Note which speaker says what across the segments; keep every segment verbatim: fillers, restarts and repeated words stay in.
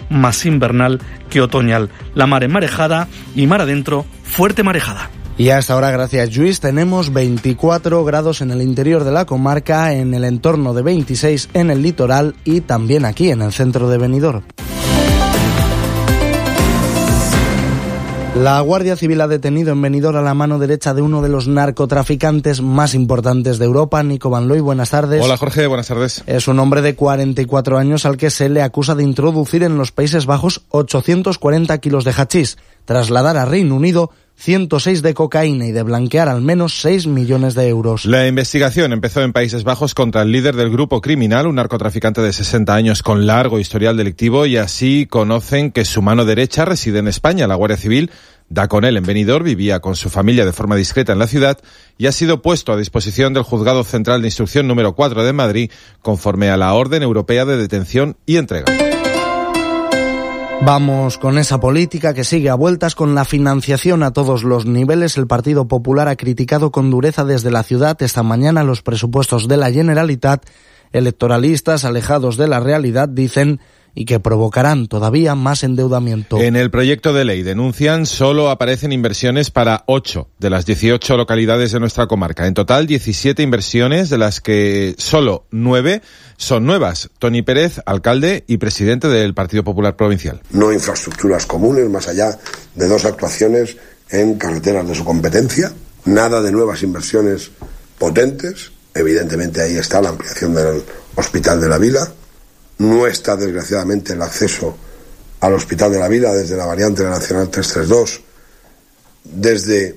Speaker 1: más invernal que otoñal. La mar enmarejada y mar adentro, fuerte marejada.
Speaker 2: Y hasta ahora, gracias Lluís, tenemos veinticuatro grados en el interior de la comarca, en el entorno de veintiséis en el litoral y también aquí en el centro de Benidorm. La Guardia Civil ha detenido en Benidorm a la mano derecha de uno de los narcotraficantes más importantes de Europa. Nico Van Looy, buenas tardes.
Speaker 3: Hola Jorge, buenas tardes.
Speaker 2: Es un hombre de cuarenta y cuatro años al que se le acusa de introducir en los Países Bajos ochocientos cuarenta kilos de hachís, trasladar a Reino Unido ciento seis de cocaína y de blanquear al menos seis millones de euros.
Speaker 3: La investigación empezó en Países Bajos contra el líder del grupo criminal, un narcotraficante de sesenta años con largo historial delictivo, y así conocen que su mano derecha reside en España. La Guardia Civil da con él en Benidorm, vivía con su familia de forma discreta en la ciudad y ha sido puesto a disposición del Juzgado Central de Instrucción número cuatro de Madrid, conforme a la Orden Europea de Detención y Entrega.
Speaker 2: Vamos con esa política que sigue a vueltas con la financiación a todos los niveles. El Partido Popular ha criticado con dureza desde la ciudad esta mañana los presupuestos de la Generalitat. Electoralistas alejados de la realidad dicen y que provocarán todavía más endeudamiento.
Speaker 3: En el proyecto de ley, denuncian, solo aparecen inversiones para ocho de las dieciocho localidades de nuestra comarca. En total, diecisiete inversiones, de las que solo nueve son nuevas. Toni Pérez, alcalde y presidente del Partido Popular Provincial.
Speaker 4: No infraestructuras comunes, más allá de dos actuaciones en carreteras de su competencia. Nada de nuevas inversiones potentes. Evidentemente ahí está la ampliación del Hospital de la Vila. No está, desgraciadamente, el acceso al Hospital de la Vila desde la variante de la Nacional trescientos treinta y dos, desde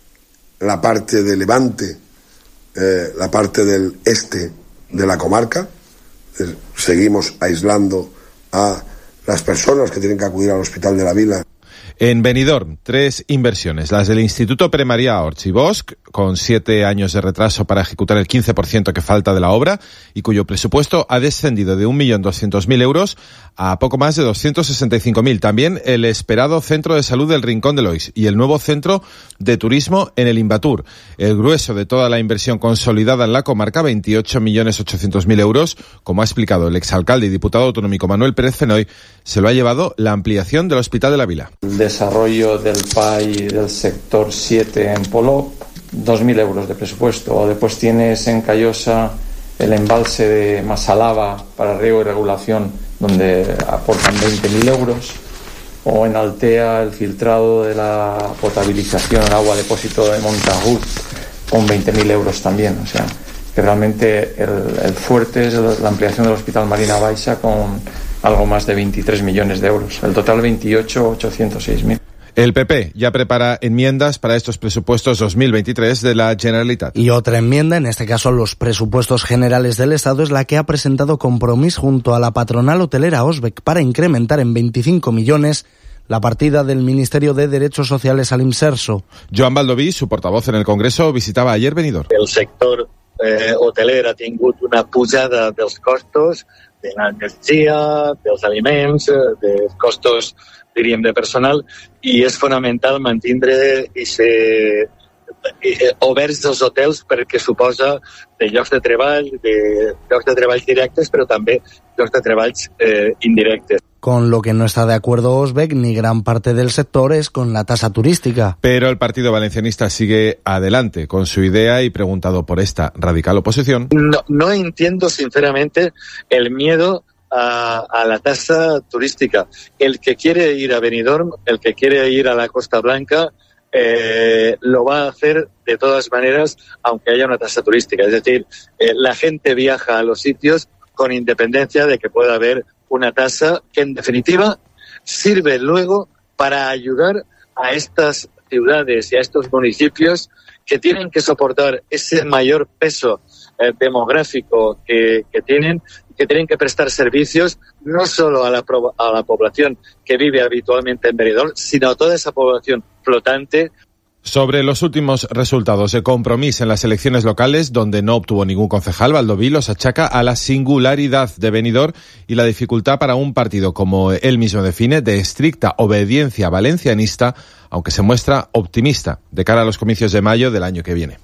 Speaker 4: la parte de Levante, eh, la parte del este de la comarca. Eh, seguimos aislando a las personas que tienen que acudir al Hospital de la Vila.
Speaker 3: En Benidorm, tres inversiones. Las del Instituto Pere Maria Orts i Bosch, con siete años de retraso para ejecutar el quince por ciento que falta de la obra y cuyo presupuesto ha descendido de un millón doscientos mil euros a poco más de doscientos sesenta y cinco mil. También el esperado Centro de Salud del Rincón de Lois y el nuevo Centro de Turismo en el Invatur. El grueso de toda la inversión consolidada en la comarca, veintiocho millones ochocientos mil euros, como ha explicado el exalcalde y diputado autonómico Manuel Pérez Fenoy, se lo ha llevado la ampliación del Hospital de la Vila.
Speaker 5: Desarrollo del P A I del sector siete en Polop, dos mil euros de presupuesto. O después tienes en Callosa el embalse de Masalava para riego y regulación, donde aportan veinte mil euros. O en Altea el filtrado de la potabilización al agua depósito de Montagut con veinte mil euros también. O sea, que realmente el, el fuerte es la ampliación del Hospital Marina Baixa con algo más de veintitrés millones de euros. El total veintiocho ochocientos seis mil.
Speaker 3: El P P ya prepara enmiendas para estos presupuestos dos mil veintitrés de la Generalitat.
Speaker 2: Y otra enmienda, en este caso los presupuestos generales del Estado, es la que ha presentado Compromís junto a la patronal hotelera Osbec para incrementar en veinticinco millones la partida del Ministerio de Derechos Sociales al Imserso.
Speaker 3: Joan Baldoví, su portavoz en el Congreso, visitava ayer Benidorm.
Speaker 6: El sector eh, hoteler ha tingut una pujada dels costos de l'energia, dels aliments, dels costos, diríem, de personal, i és fonamental mantindre i ser oberts els hotels perquè suposa de llocs de treball, de llocs de treball directes, però també llocs de treballs eh, indirectes.
Speaker 2: Con lo que no está de acuerdo Osbec ni gran parte del sector es con la tasa turística.
Speaker 3: Pero el Partido Valencianista sigue adelante con su idea y, preguntado por esta radical oposición,
Speaker 6: No, no entiendo sinceramente el miedo a, a la tasa turística. El que quiere ir a Benidorm, el que quiere ir a la Costa Blanca, eh, lo va a hacer de todas maneras, aunque haya una tasa turística. Es decir, eh, la gente viaja a los sitios con independencia de que pueda haber una tasa que, en definitiva, sirve luego para ayudar a estas ciudades y a estos municipios que tienen que soportar ese mayor peso eh, demográfico que, que tienen, que tienen que prestar servicios no solo a la, a la población que vive habitualmente en Benidorm, sino a toda esa población flotante.
Speaker 3: Sobre los últimos resultados de Compromís en las elecciones locales, donde no obtuvo ningún concejal, Baldoví los achaca a la singularidad de Benidorm y la dificultad para un partido, como él mismo define, de estricta obediencia valencianista, aunque se muestra optimista de cara a los comicios de mayo del año que viene.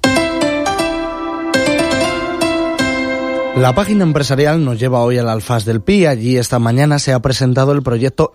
Speaker 2: La página empresarial nos lleva hoy al Alfaz del Pi. Allí esta mañana se ha presentado el proyecto